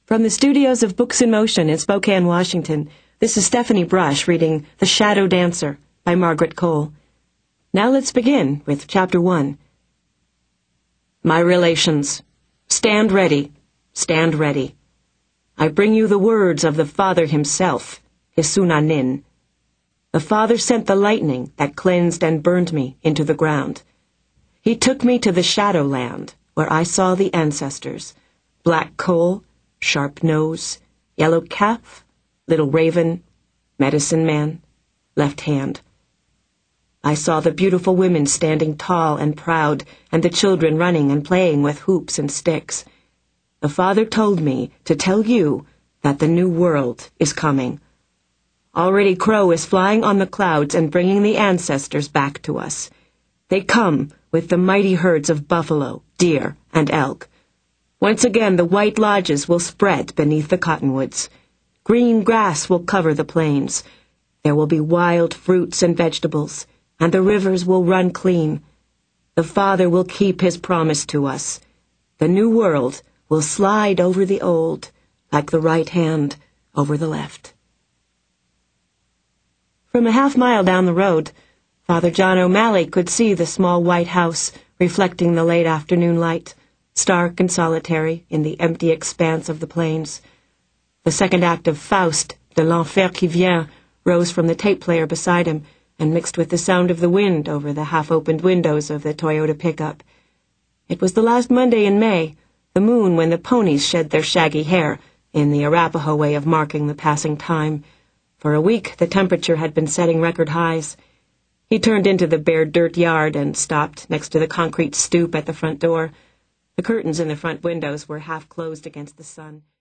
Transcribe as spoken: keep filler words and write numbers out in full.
From the studios of Books in Motion in Spokane, Washington, this is Stephanie Brush reading The Shadow Dancer by Margaret Cole. Now let's begin with Chapter one. My relations, stand ready, stand ready. I bring you the words of the Father himself, Hisunanin. The Father sent the lightning that cleansed and burned me into the ground. He took me to the Shadowland, where I saw the ancestors, black coal, sharp nose, yellow calf, little raven, medicine man, left hand. I saw the beautiful women standing tall and proud, and the children running and playing with hoops and sticks. The Father told me to tell you that the new world is coming. Already Crow is flying on the clouds and bringing the ancestors back to us. They come with the mighty herds of buffalo, deer, and elk. Once again the white lodges will spread beneath the cottonwoods. Green grass will cover the plains. There will be wild fruits and vegetables, and the rivers will run clean. The Father will keep his promise to us. The new world will slide over the old, like the right hand over the left. From a half mile down the road, Father John O'Malley could see the small white house reflecting the late afternoon light, stark and solitary in the empty expanse of the plains. The second act of Faust, de l'Enfer qui vient, rose from the tape player beside him and mixed with the sound of the wind over the half-opened windows of the Toyota pickup. It was the last Monday in May, the moon when the ponies shed their shaggy hair, in the Arapaho way of marking the passing time. For a week the temperature had been setting record highs. He turned into the bare dirt yard and stopped next to the concrete stoop at the front door. The curtains in the front windows were half closed against the sun.